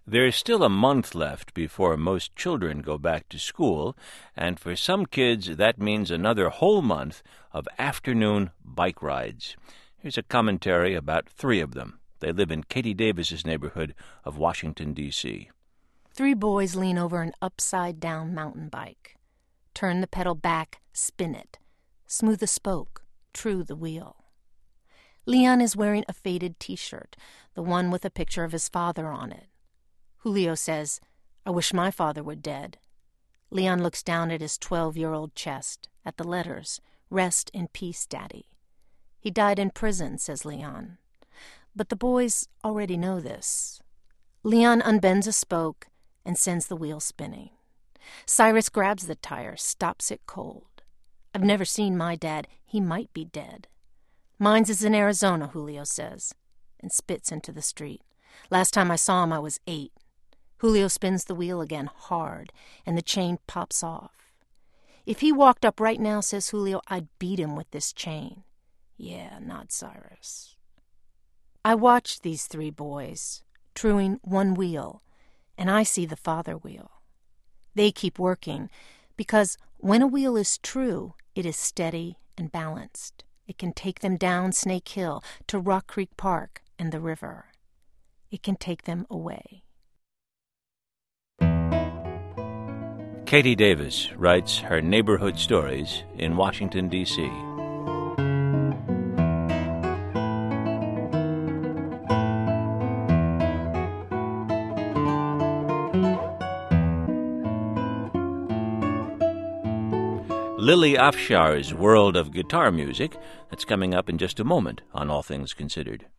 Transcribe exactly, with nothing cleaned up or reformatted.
There's still a month left before most children go back to school, and for some kids that means another whole month of afternoon bike rides. Here's a commentary about three of them. They live in Katie Davis's neighborhood of Washington, D C Three boys lean over an upside-down mountain bike. Turn the pedal back, spin it. Smooth the spoke, true the wheel. Leon is wearing a faded T-shirt, the one with a picture of his father on it. Julio says, "I wish my father were dead." Leon looks down at his twelve-year-old chest, at the letters, "Rest in peace, Daddy." He died in prison, says Leon. But the boys already know this. Leon unbends a spoke and sends the wheel spinning. Cyrus grabs the tire, stops it cold. "I've never seen my dad. He might be dead." "Mine's is in Arizona," Julio says, and spits into the street. "Last time I saw him, I was eight." Julio spins the wheel again hard, and the chain pops off. "If he walked up right now," says Julio, "I'd beat him with this chain." "Yeah," nods Cyrus. I watch these three boys, truing one wheel, and I see the father wheel. They keep working, because when a wheel is true, it is steady and balanced. It can take them down Snake Hill to Rock Creek Park and the river. It can take them away. Katie Davis writes her neighborhood stories in Washington, D C Lily Afshar's World of Guitar Music. That's coming up in just a moment on All Things Considered.